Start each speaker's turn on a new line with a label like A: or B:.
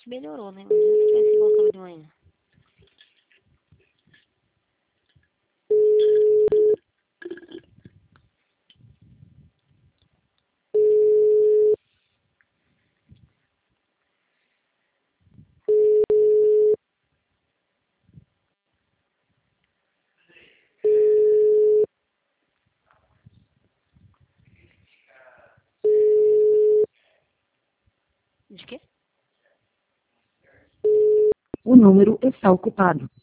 A: que melhorou, né? Imagina se tivesse igual tava de manhã. De quê?
B: O número está ocupado.